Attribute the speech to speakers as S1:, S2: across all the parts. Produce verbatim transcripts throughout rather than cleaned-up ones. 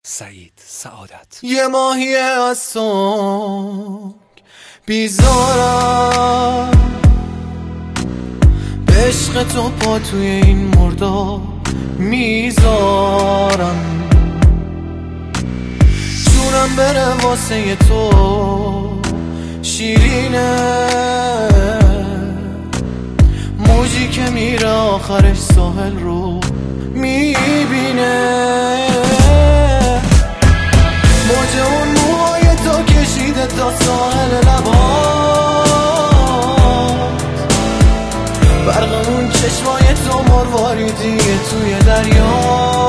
S1: سعید سعادت.
S2: یه ماهی از سنگ بیزارم، به عشق تو پا توی این مرداب میذارم، جونم بره واسه تو شیرینه، موجی که میره آخرش ساحل رو میبینه، موج اون موهای تو کشیده تا ساحل لبات، برق اون چشمای تو مرواریدیه توی دریا،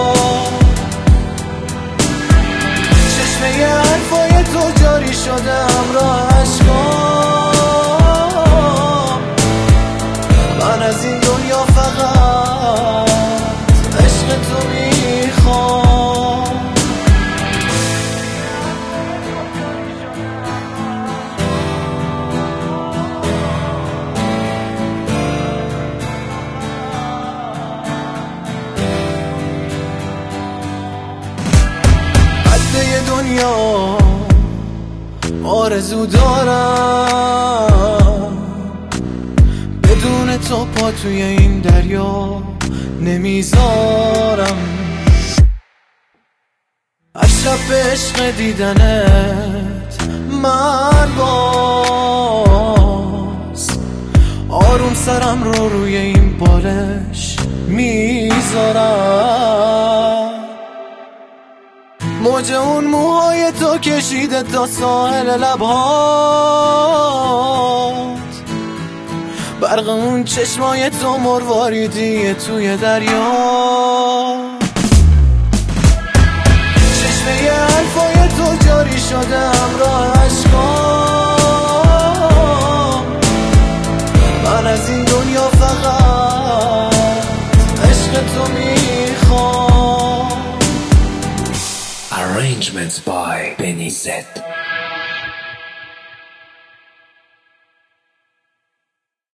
S2: چشمه حرفای تو جاری شده همراه عشقام، من از این دنیا فقط عشق تو میخوام. حده دنیا آرزو دارم، بدون تو پا توی این دریا نمیذارم، از شب عشق دیدنت من باز آروم سرم رو روی این بالش میذارم، موج اون موهای تو کشیده تا ساحل لبات، برق اون چشمای تو مرواریدیه توی دریا، چشمه حرفای تو جاری شده همراه عشقام، من از این دنیا فقط عشق تو میخوام.
S1: Arrangements by Benny Z.